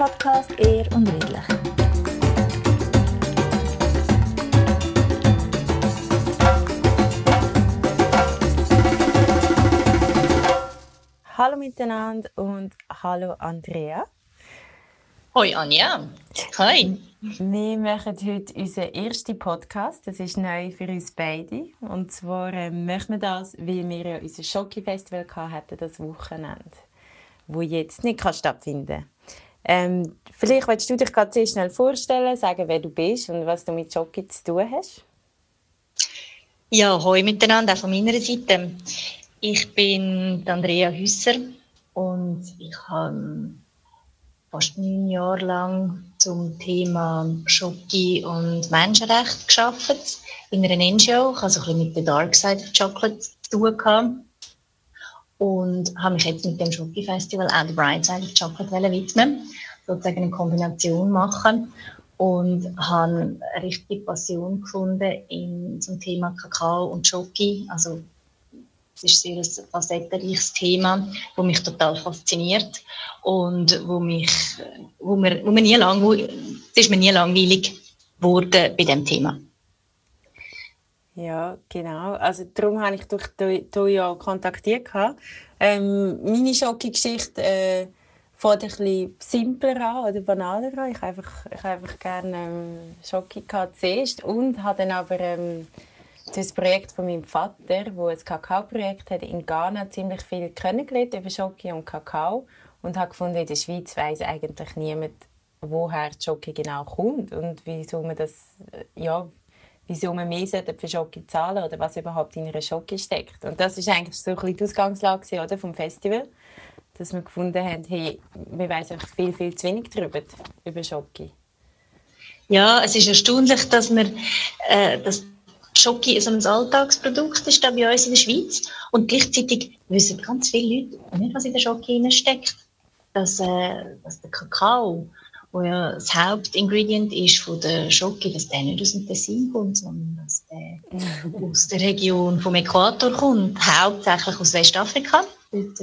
Podcast «Ehr und redlich». Hallo miteinander und hallo Andrea. Hoi Anja. Hi. Wir machen heute unseren ersten Podcast. Das ist neu für uns beide. Und zwar machen wir das, weil wir ja unser Schoki-Festival hatten, das Wochenende, wo jetzt nicht stattfinden kann. Vielleicht willst du dich gerade sehr schnell vorstellen, sagen, wer du bist und was du mit Schoki zu tun hast. Ja, hoi miteinander, auch von meiner Seite. Ich bin Andrea Hüsser und ich habe fast 9 Jahre lang zum Thema Schoki und Menschenrechte gearbeitet in einer NGO. Ich habe so ein bisschen mit der Dark Side of Chocolate zu tun gehabt und habe mich jetzt mit dem Schoki-Festival auch der Bright Side of Chocolate widmen, sozusagen eine Kombination machen und habe eine richtige Passion gefunden zum Thema Kakao und Schoki. Also es ist sehr ein facettenreiches Thema, das mich total fasziniert und wo mir nie langweilig wurde bei diesem Thema. Ja, genau. Also darum habe ich dich ja kontaktiert. Meine Schoki-Geschichte fängt ein bisschen simpler an oder banaler an. Ich habe einfach gerne Schoki zuerst und habe dann aber das Projekt von meinem Vater, wo ein Kakao-Projekt hat in Ghana, ziemlich viel kennengelernt über Schoki und Kakao und habe gefunden, in der Schweiz weiss eigentlich niemand, woher die Schoki genau kommt und wieso man mehr für Schoki zahlen sollte oder was überhaupt in einer Schoki steckt. Und das ist eigentlich so ein bisschen die Ausgangslage oder, vom Festival, dass wir gefunden haben, hey, wir wissen einfach viel, viel zu wenig über Schoki. Ja, es ist erstaunlich, dass Schoki so ein Alltagsprodukt ist bei uns in der Schweiz. Und gleichzeitig wissen ganz viele Leute nicht, was in der Schoki steckt. Dass der Kakao, wo ja das Hauptingredient ist von der Schoki, dass der nicht aus dem Tessin kommt, sondern dass der aus der Region vom Äquator kommt, hauptsächlich aus Westafrika. Dort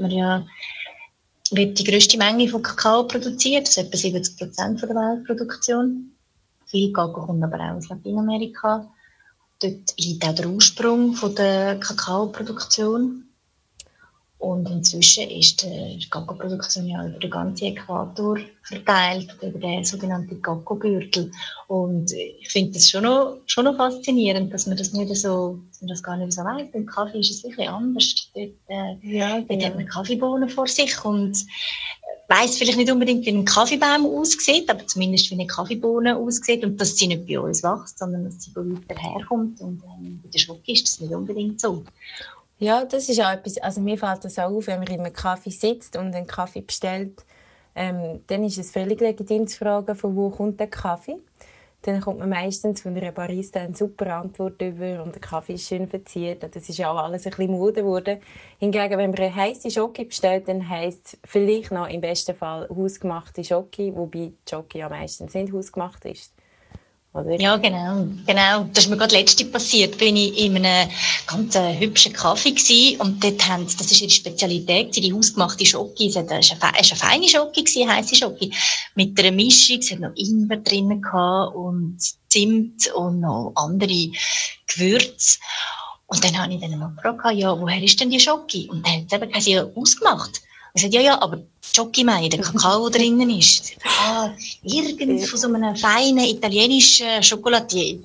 wird die grösste Menge von Kakao produziert, das ist etwa 70% der Weltproduktion. Viel Kakao kommt aber auch aus Lateinamerika. Dort liegt auch der Ursprung von der Kakaoproduktion. Und inzwischen ist die Kakaoproduktion ja über den ganzen Äquator verteilt, über den sogenannten Kakaogürtel. Und ich finde das schon noch faszinierend, dass man das gar nicht so weiss. Beim Kaffee ist es wirklich anders. Dort hat man Kaffeebohnen vor sich und weiss vielleicht nicht unbedingt, wie ein Kaffeebaum aussieht, aber zumindest wie eine Kaffeebohne aussieht und dass sie nicht bei uns wächst, sondern dass sie von weiter herkommt. Und bei der Schoki ist das nicht unbedingt so. Ja, das ist auch etwas, also mir fällt das auch auf, wenn man in einem Kaffee sitzt und einen Kaffee bestellt, dann ist es völlig legitim zu fragen, von wo kommt der Kaffee. Dann kommt man meistens von einer Barista eine super Antwort über und der Kaffee ist schön verziert. Das ist ja auch alles ein bisschen Mode geworden. Hingegen, wenn man eine heisse Schoki bestellt, dann heisst es vielleicht noch im besten Fall hausgemachte Schoki, wobei die Schoki ja meistens nicht hausgemacht ist. Oder? Ja, genau. Das ist mir gerade letztens passiert. Bin ich in einem ganz hübschen Kaffee gewesen und dort das ist ihre Spezialität, die hausgemachte Schoki. Es war eine feine Schoki, heisse Schoki, mit einer Mischung. Es hat noch Ingwer drin gehabt und Zimt und noch andere Gewürze. Und dann habe ich dann mal gefragt, ja, woher ist denn die Schoki? Und dann hat sie eben ausgemacht. Ich sagte, ja, aber Schoki-Mei, der Kakao drinnen ist. Irgend von so einem feinen italienischen Chocolatier.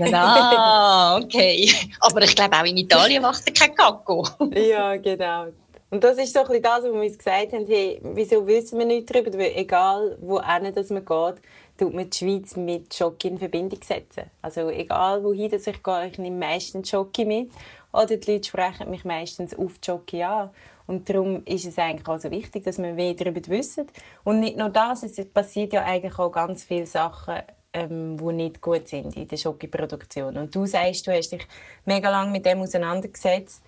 Okay. Aber ich glaube, auch in Italien macht kein Kakao. Ja, genau. Und das ist so ein bisschen das, wo wir uns gesagt haben, hey, wieso wissen wir nicht darüber? Weil egal, wohin das man geht, tut man die Schweiz mit Schoki in Verbindung setzen. Also egal, wohin ich gehe, ich nehme meistens Schoki mit. Oder die Leute sprechen mich meistens auf Schoki an. Und darum ist es eigentlich auch so wichtig, dass wir mehr darüber wissen. Und nicht nur das, es passiert ja eigentlich auch ganz viele Sachen, die nicht gut sind in der Schoki-Produktion. Und du sagst, du hast dich mega lange mit dem auseinandergesetzt.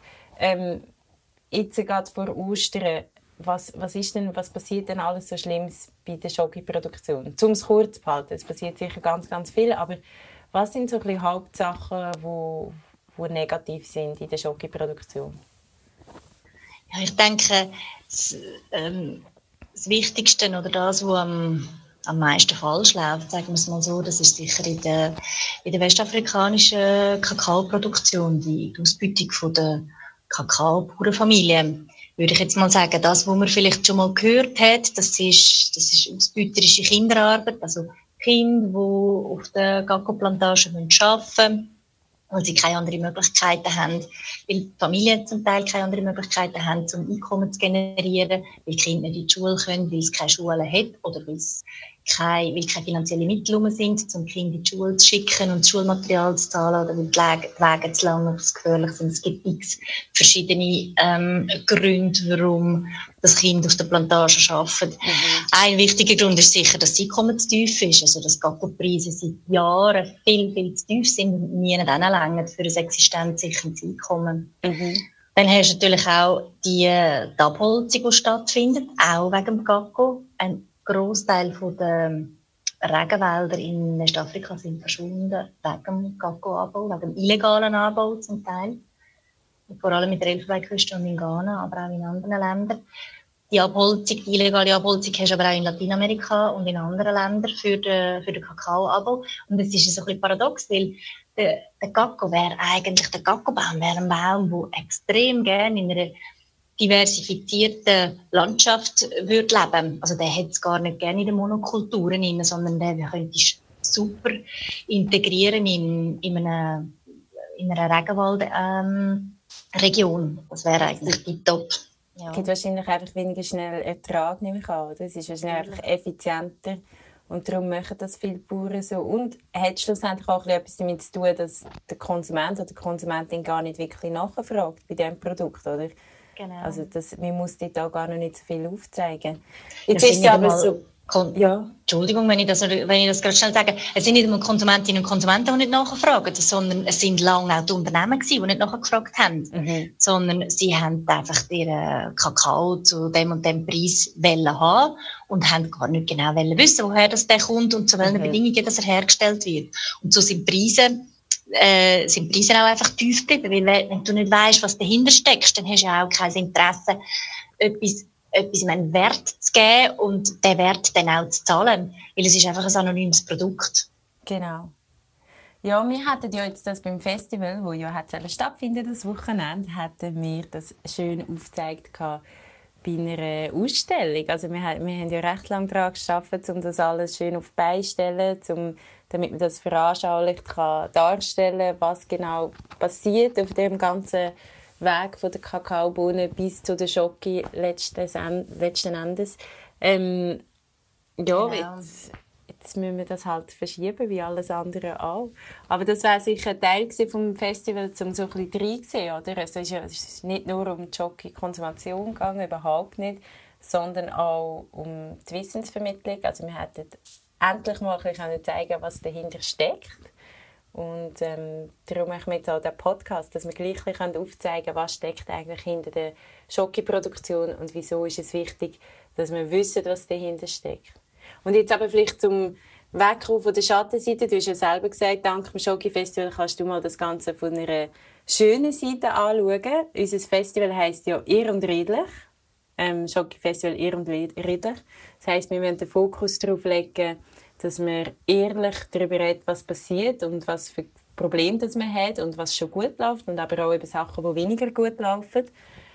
Jetzt gerade vor Ostern, was passiert denn alles so Schlimmes bei der Schoki-Produktion? Um es kurz zu halten, es passiert sicher ganz, ganz viel, aber was sind so ein bisschen Hauptsachen, die negativ sind in der Schoki-Produktion? Ja, ich denke, das Wichtigste oder das, was am meisten falsch läuft, sagen wir es mal so, das ist sicher in der westafrikanischen Kakaoproduktion, die Ausbeutung von der Kakaobauernfamilie. Würde ich jetzt mal sagen, das, was man vielleicht schon mal gehört hat, das ist ausbeuterische Kinderarbeit, also Kinder, die auf der Kakao-Plantage arbeiten müssen, weil sie keine anderen Möglichkeiten haben, weil die Familien zum Teil keine anderen Möglichkeiten haben, um Einkommen zu generieren, weil die Kinder nicht in die Schule können, weil es keine Schule hat oder weil keine finanziellen Mittel rum sind, um die Kinder in die Schule zu schicken und das Schulmaterial zu zahlen oder weil die Wege zu lang oder zu gefährlich sind. Es gibt x verschiedene Gründe, warum das Kind auf der Plantage arbeitet. Ein wichtiger Grund ist sicher, dass das Einkommen zu tief ist, also dass Kakaopreise seit Jahren viel, viel zu tief sind und nie reichen für ein existenzsicherndes Einkommen. Dann hast du natürlich auch die Abholzung, die stattfindet, auch wegen dem Kakao. Ein Grossteil der Regenwälder in Westafrika sind verschwunden wegen dem Kakaoanbau, wegen dem illegalen Anbau zum Teil. Vor allem mit der Elfenbeinküste und in Ghana, aber auch in anderen Ländern. Die illegale Abholzung hast du aber auch in Lateinamerika und in anderen Ländern für den Kakaoanbau. Und das ist so ein bisschen paradox, weil der Kakaobaum wäre ein Baum, der extrem gerne in einer diversifizierten Landschaft würde leben. Also der hätte es gar nicht gerne in den Monokulturen rein, sondern der könnte super integrieren in einer Regenwaldregion. Das wäre eigentlich tiptop. Ja. Es gibt wahrscheinlich einfach weniger schnell Ertrag, nehme ich an. Das ist wahrscheinlich einfach effizienter. Und darum machen das viele Bauern so. Und hat schlussendlich auch etwas damit zu tun, dass der Konsument oder die Konsumentin gar nicht wirklich nachfragt bei diesem Produkt, oder? Genau. Also man muss dort auch gar noch nicht so viel aufzeigen. Jetzt ist es aber so... Entschuldigung, wenn ich das gerade schnell sage. Es sind nicht nur Konsumentinnen und Konsumenten, die nicht nachfragen, sondern es sind lange auch die Unternehmen gewesen, die nicht nachgefragt haben. Sondern sie haben einfach ihren Kakao zu dem und dem Preis haben und haben gar nicht genau wissen, woher der kommt und zu welchen Bedingungen das hergestellt wird. Und so sind Preise auch einfach tief geblieben, weil wenn du nicht weißt, was dahinter steckt, dann hast du ja auch kein Interesse, etwas einen Wert zu geben und den Wert dann auch zu zahlen, weil es ist einfach ein anonymes Produkt. Genau. Ja, wir hatten ja jetzt das beim Festival, wo ja stattfindet, das Wochenende, hatten wir das schön aufgezeigt bei einer Ausstellung. Also wir haben ja recht lange daran gearbeitet, um das alles schön auf die Beine zu stellen, damit man das veranschaulicht darstellen kann, was genau passiert auf dem ganzen Weg von der Kakaobohnen bis zu der Schoki letzten Endes. Genau. Jetzt müssen wir das halt verschieben, wie alles andere auch. Aber das war sicher ein Teil vom Festival, um so ein bisschen reinzusehen, oder? Es ist nicht nur um die Schoki-Konsumation gegangen, überhaupt nicht, sondern auch um die Wissensvermittlung. Also wir hätten endlich mal ein bisschen zeigen, was dahinter steckt. Und darum machen wir jetzt auch den Podcast, dass wir gleich aufzeigen können, was steckt eigentlich hinter der Schoki-Produktion und wieso ist es wichtig, dass wir wissen, was dahinter steckt. Und jetzt aber vielleicht zum Wegkommen von der Schattenseite. Du hast ja selber gesagt, dank dem Schoki-Festival kannst du mal das Ganze von einer schönen Seite anschauen. Unser Festival heisst ja «Ehr und redlich». Schoki-Festival «Ehr und redlich». Das heisst, wir müssen den Fokus darauf legen, dass man ehrlich darüber redet, was passiert und was für Probleme das man hat und was schon gut läuft und aber auch über Sachen, die weniger gut laufen.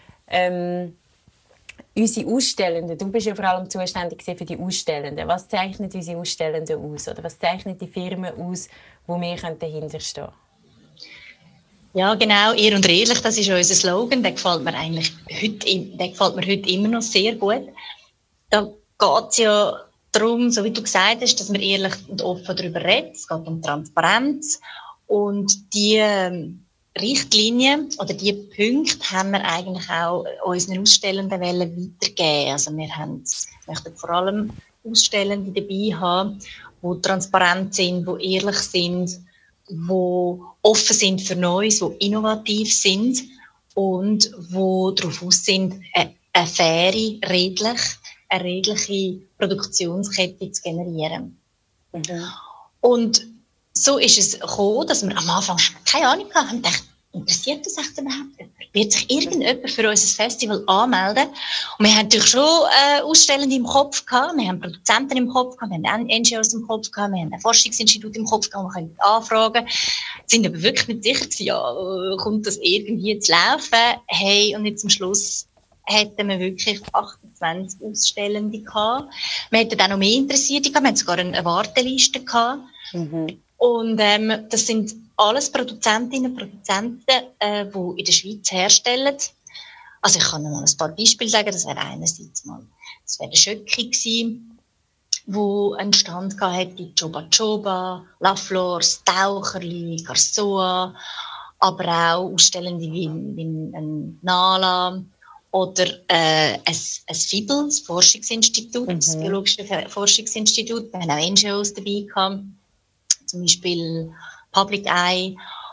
Unsere Ausstellenden, du bist ja vor allem zuständig für die Ausstellenden. Was zeichnet unsere Ausstellenden aus? Oder was zeichnet die Firmen aus, wo wir dahinter stehen können? Ja, genau. Ehr und redlich, das ist unser Slogan. Der gefällt mir heute immer noch sehr gut. Da geht es ja darum, so wie du gesagt hast, dass wir ehrlich und offen darüber reden. Es geht um Transparenz. Und die Richtlinien oder die Punkte haben wir eigentlich auch unseren Ausstellenden weitergeben. Also wir möchten vor allem Ausstellende dabei haben, die transparent sind, die ehrlich sind, die offen sind für Neues, die innovativ sind und die darauf aus sind, eine faire, redliche Produktionskette zu generieren. Und so ist es gekommen, dass wir am Anfang keine Ahnung hatten. Wir dachten, interessiert das echt überhaupt jemand? Wird sich irgendjemand für unser Festival anmelden? Und wir haben natürlich schon Ausstellende im Kopf gehabt, wir haben Produzenten im Kopf gehabt, wir haben NGOs im Kopf gehabt, wir haben ein Forschungsinstitut im Kopf gehabt, wir können anfragen. Sind aber wirklich nicht sicher gewesen, ja, kommt das irgendwie zu laufen? Hey, und jetzt am Schluss hätten wir wirklich 28 Ausstellende gehabt. Wir hätten auch noch mehr Interessierte gehabt, wir hatten sogar eine Warteliste gehabt. Mhm. Und das sind alles Produzentinnen und Produzenten, die in der Schweiz herstellen. Also ich kann noch mal ein paar Beispiele sagen. Das wäre einerseits mal, das wäre der Schöcki gewesen, wo einen Stand hatte, die Choba Choba, La Flor, das Taucherli, Garsoa, aber auch Ausstellende wie ein Nala oder ein FIBEL, das Forschungsinstitut, das Biologische Forschungsinstitut. Wir haben auch NGOs dabei gehabt, zum Beispiel Public Eye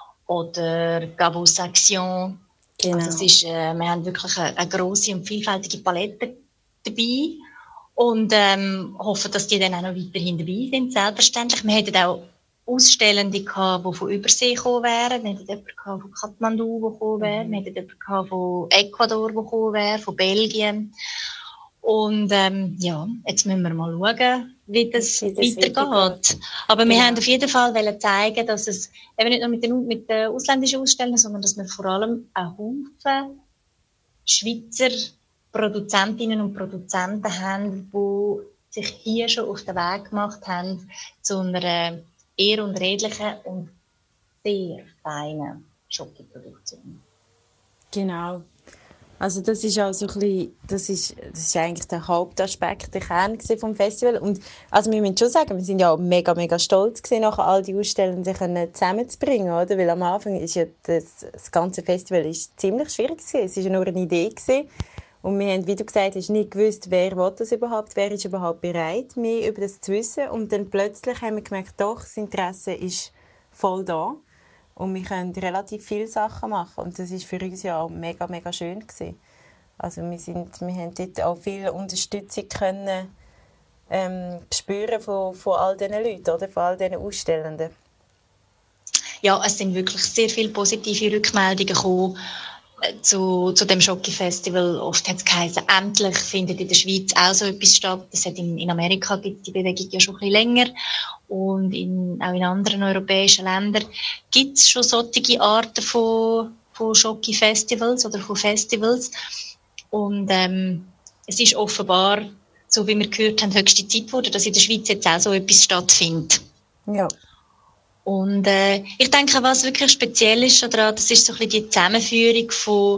oder Gabos Action. Genau. Also wir haben wirklich eine grosse und vielfältige Palette dabei und hoffen, dass die dann auch noch weiterhin dabei sind, selbstverständlich. Wir hätten auch Ausstellende gehabt, die von Übersee gekommen wären. Wir hätten jemanden gehabt von Kathmandu, der gekommen wäre. Wir hätten jemanden gehabt von Ecuador, der gekommen wäre, von Belgien. Und jetzt müssen wir mal schauen, wie das weitergeht. Aber wir haben auf jeden Fall zeigen, dass es eben nicht nur mit den ausländischen Ausstellern, sondern dass wir vor allem einen Haufen Schweizer Produzentinnen und Produzenten haben, die sich hier schon auf den Weg gemacht haben zu einer ehr und redlichen und sehr feinen Schokoproduktion. Genau. Also das ist auch so ein bisschen, das ist eigentlich der Hauptaspekt, der Kern vom Festival. Und also wir müssen schon sagen, wir sind ja auch mega, mega stolz gewesen, nachher all die Ausstellenden zusammenzubringen, oder? Weil am Anfang ist ja das ganze Festival ist ziemlich schwierig gewesen. Es war ja nur eine Idee gewesen. Und wir haben, wie du gesagt hast, nicht gewusst, wer will das überhaupt, wer ist überhaupt bereit, mehr über das zu wissen. Und dann plötzlich haben wir gemerkt, doch, das Interesse ist voll da. Und wir können relativ viele Sachen machen. Und das war für uns ja auch mega, mega schön gewesen. Also wir haben dort auch viel Unterstützung können, spüren von all diesen Leuten, oder? Von all diesen Ausstellenden. Ja, es sind wirklich sehr viele positive Rückmeldungen gekommen zu dem Schoki-Festival. Oft hat es geheißen, endlich findet in der Schweiz auch so etwas statt. Das hat in Amerika gibt es die Bewegung ja schon ein bisschen länger. Und auch in anderen europäischen Ländern gibt es schon solche Arten von Schoki-Festivals oder von Festivals. Und es ist offenbar, so wie wir gehört haben, höchste Zeit geworden, dass in der Schweiz jetzt auch so etwas stattfindet. Ja. Und ich denke, was wirklich speziell ist daran, das ist so ein bisschen die Zusammenführung von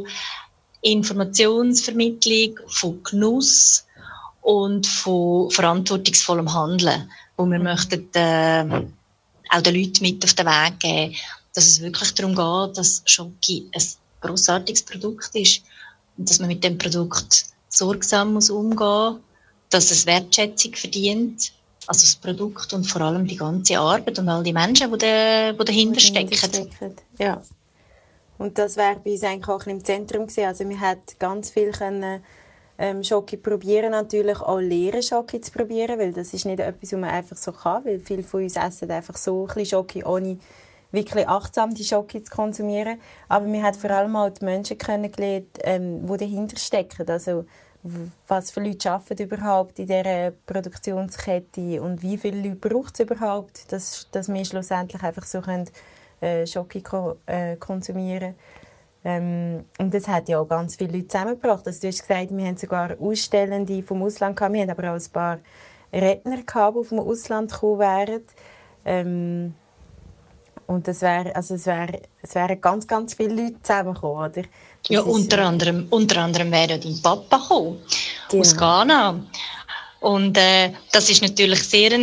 Informationsvermittlung, von Genuss und von verantwortungsvollem Handeln, wo wir möchten auch den Leuten mit auf den Weg geben, dass es wirklich darum geht, dass Schoki ein grossartiges Produkt ist und dass man mit dem Produkt sorgsam umgehen muss, dass es Wertschätzung verdient. Also das Produkt und vor allem die ganze Arbeit und all die Menschen, die dahinter stecken. Ja. Und das wäre bei uns eigentlich auch im Zentrum gewesen. Also wir hätten ganz viel können, Schoki probieren, natürlich auch lernen, Schoki zu probieren, weil das ist nicht etwas, was man einfach so kann, weil viele von uns essen einfach so ein bisschen Schoki, ohne wirklich achtsam die Schoki zu konsumieren. Aber wir haben vor allem auch die Menschen kennengelernt, die dahinter stecken. Also was für Leute arbeiten überhaupt in dieser Produktionskette und wie viele Leute braucht es überhaupt, dass wir schlussendlich einfach so Schoki konsumieren können. Und das hat ja auch ganz viele Leute zusammengebracht. Also du hast gesagt, wir haben sogar Ausstellende vom Ausland gehabt, wir haben aber auch ein paar Redner gehabt, die vom Ausland gekommen wären. Und es wären ganz, ganz viele Leute zusammengekommen, oder? Ja, unter anderem wäre ja dein Papa gekommen, aus Ghana. Und das ist natürlich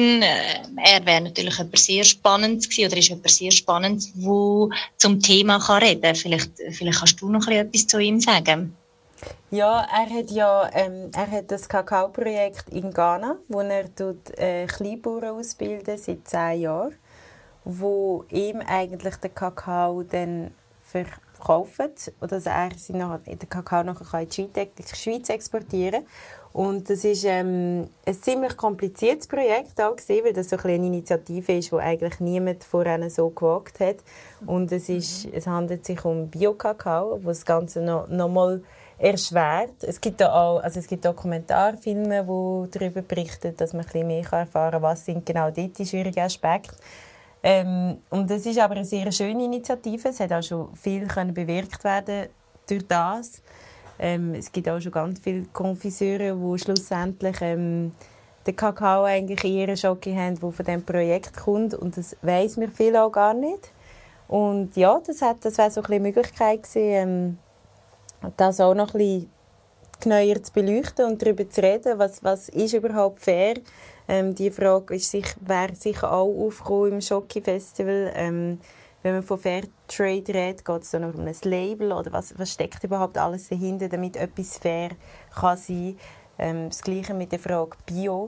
er wäre natürlich jemand sehr Spannendes gewesen, oder ist jemand sehr Spannendes, der zum Thema reden kann. Vielleicht kannst du noch etwas zu ihm sagen. Ja, er hat das Kakao-Projekt in Ghana, wo er Kleinbauern ausbildet seit 10 Jahren, wo ihm eigentlich den Kakao dann verkaufen und dass er den Kakao nachher in die Schweiz exportieren kann. Und das ist ein ziemlich kompliziertes Projekt auch gewesen, weil das so eine Initiative ist, die eigentlich niemand vorher so gewagt hat. Und es handelt sich um Bio-Kakao, wo das Ganze noch mal erschwert. Es gibt auch Dokumentarfilme, die darüber berichten, dass man ein bisschen mehr erfahren kann, was sind genau dort die schwierigen Aspekte. Und es ist aber eine sehr schöne Initiative. Es hat auch schon viel bewirkt werden durch das. Es gibt auch schon ganz viele Konfiseure, die schlussendlich den Kakao eigentlich in ihrer Schoki haben, der von diesem Projekt kommt. Und das weiss mir viel auch gar nicht. Und ja, das wäre so ein bisschen die Möglichkeit gewesen, das auch noch ein bisschen genauer zu beleuchten und darüber zu reden, was ist überhaupt fair. Die Frage wäre sicher auch aufgekommen im Schoki-Festival. Wenn man von Fairtrade redet, geht es dann um ein Label oder was steckt überhaupt alles dahinter, damit etwas fair kann sein kann. Das Gleiche mit der Frage Bio.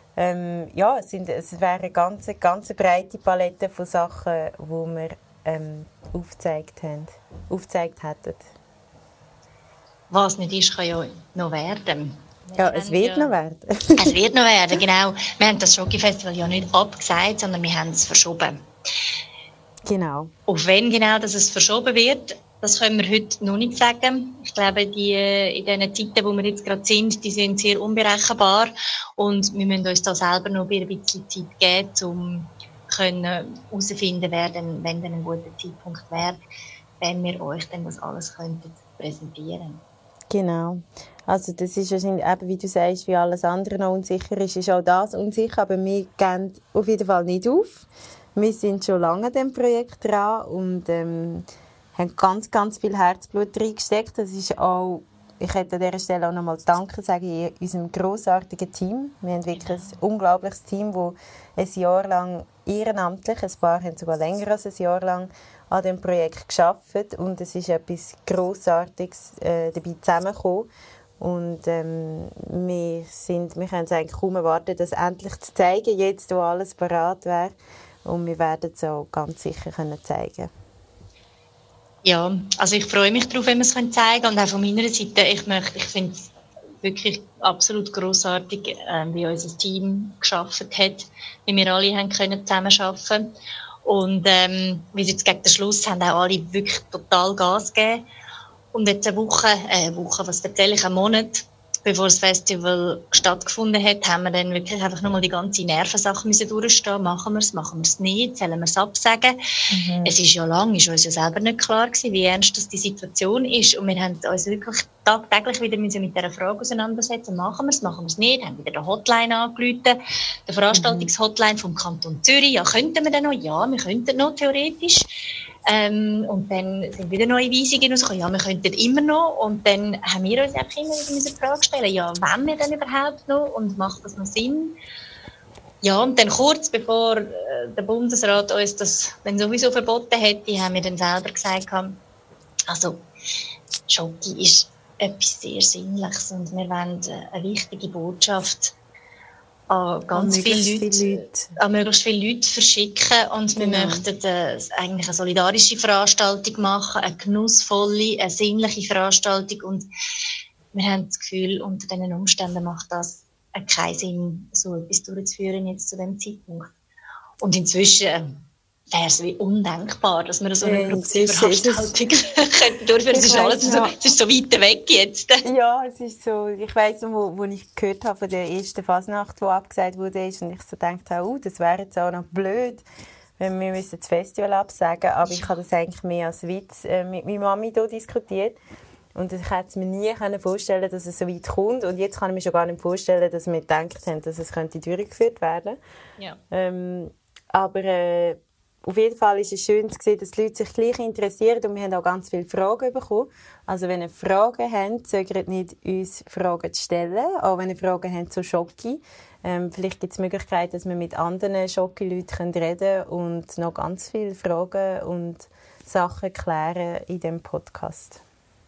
Es wäre eine ganz breite Palette von Sachen, die wir aufgezeigt hätten. Was nicht ist, kann ja noch werden. Ja, es wird noch werden. Es wird noch werden, genau. Wir haben das Schoki-Festival ja nicht abgesagt, sondern wir haben es verschoben. Genau. Auf wen genau dass es verschoben wird, das können wir heute noch nicht sagen. Ich glaube, in diesen Zeiten, wo wir jetzt gerade sind, die sind sehr unberechenbar und wir müssen uns da selber noch ein bisschen Zeit geben, um herauszufinden, wenn dann ein guter Zeitpunkt wäre, wenn wir euch dann das alles präsentieren könnten. Genau. Also das ist wahrscheinlich, eben, wie du sagst, wie alles andere noch unsicher ist auch das unsicher, aber wir gehen auf jeden Fall nicht auf. Wir sind schon lange an diesem Projekt dran und haben ganz, ganz viel Herzblut reingesteckt. Das ist auch, ich hätte an dieser Stelle auch nochmal Danke sagen unserem grossartigen Team. Wir haben wirklich ein unglaubliches Team, das ein Jahr lang ehrenamtlich, ein paar haben sogar länger als ein Jahr lang, an diesem Projekt gearbeitet und es ist etwas Grossartiges dabei zusammengekommen. Und wir können es eigentlich kaum erwarten, das endlich zu zeigen, jetzt wo alles bereit wäre. Und wir werden es auch ganz sicher zeigen. Ja, also ich freue mich darauf, wenn wir es zeigen können. Und auch von meiner Seite, ich finde es wirklich absolut grossartig, wie unser Team gearbeitet hat, wie wir alle haben können zusammenarbeiten. Und wie jetzt gegen den Schluss haben auch alle wirklich total Gas gegeben. Und jetzt einen Monat, bevor das Festival stattgefunden hat, haben wir dann wirklich einfach nochmal die ganze Nervensache durchstehen. Machen wir es nicht? Sollen wir es absagen? Es ist ja lang, ist uns ja selber nicht klar gewesen, wie ernst das die Situation ist. Und wir haben uns wirklich tagtäglich wieder mit dieser Frage auseinandersetzen. Machen wir es nicht? Haben wieder eine Hotline angerufen, die Veranstaltungshotline vom Kanton Zürich. Ja, könnten wir denn noch? Ja, wir könnten noch, theoretisch. Und dann sind wieder neue Weisungen rausgekommen. Ja, wir könnten immer noch. Und dann haben wir uns einfach immer wieder diese Frage stellen. Ja, wollen wir denn überhaupt noch? Und macht das noch Sinn? Ja, und dann kurz bevor der Bundesrat uns das dann sowieso verboten hätte, haben wir dann selber gesagt, also, Schoki ist etwas sehr Sinnliches und wir wollen eine wichtige Botschaft an möglichst viele Leute verschicken und wir möchten eigentlich eine solidarische Veranstaltung machen, eine genussvolle, eine sinnliche Veranstaltung und wir haben das Gefühl, unter diesen Umständen macht das keinen Sinn, so etwas durchzuführen jetzt zu diesem Zeitpunkt. Und inzwischen wäre es wie undenkbar, dass wir so eine Veranstaltung durchführen könnten. Es ist so weit weg jetzt. Ja, es ist so. Ich weiss noch, wo ich gehört habe von der ersten Fasnacht, die abgesagt wurde, und ich so gedacht habe, das wäre jetzt auch noch blöd, wenn wir das Festival absagen. Aber ich habe das eigentlich mehr als Witz mit meiner Mami hier diskutiert. Und ich hätte es mir nie vorstellen, dass es so weit kommt. Und jetzt kann ich mir schon gar nicht vorstellen, dass wir gedacht haben, dass es durchgeführt werden könnte. Ja. Aber auf jeden Fall ist es schön zu sehen, dass die Leute sich gleich interessieren und wir haben auch ganz viele Fragen bekommen. Also wenn ihr Fragen habt, zögert nicht, uns Fragen zu stellen, auch wenn ihr Fragen habt zu Schoki. Vielleicht gibt es die Möglichkeit, dass wir mit anderen Schoki-Leuten reden können und noch ganz viele Fragen und Sachen klären in diesem Podcast.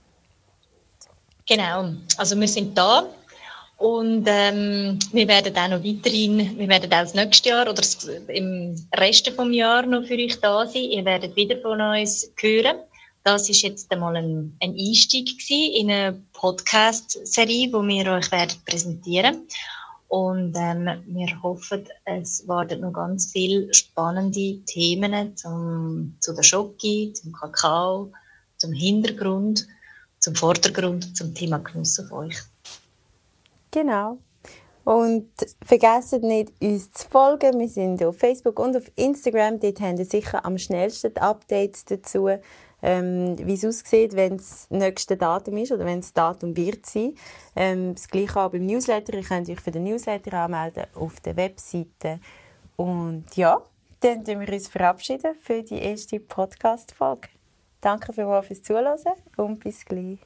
Genau, also wir sind da. Und wir werden auch noch weiterhin, wir werden auch das nächste Jahr oder im Rest des Jahres noch für euch da sein. Ihr werdet wieder von uns hören. Das ist jetzt einmal ein Einstieg in eine Podcast-Serie, die wir euch präsentieren werden. Und wir hoffen, es werden noch ganz viele spannende Themen zu der Schoki, zum Kakao, zum Hintergrund, zum Vordergrund, zum Thema Genuss auf euch. Genau. Und vergesst nicht, uns zu folgen. Wir sind auf Facebook und auf Instagram. Dort haben ihr sicher am schnellsten die Updates dazu, wie es aussieht, wenn das nächste Datum ist oder wenn das Datum wird sein. Das Gleiche auch beim Newsletter. Ihr könnt euch für den Newsletter anmelden auf der Webseite. Und ja, dann verabschieden wir uns für die erste Podcast-Folge. Danke fürs Zuhören und bis gleich.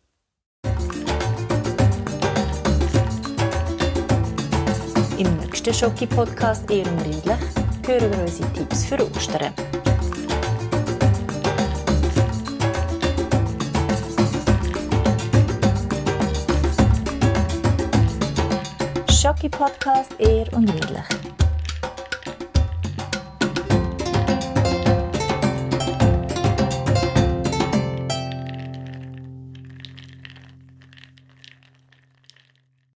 Im nächsten Schoki-Podcast «Ehr und Riedlich» hören wir unsere Tipps für Ostern. Schoki-Podcast «Ehr und Riedlich».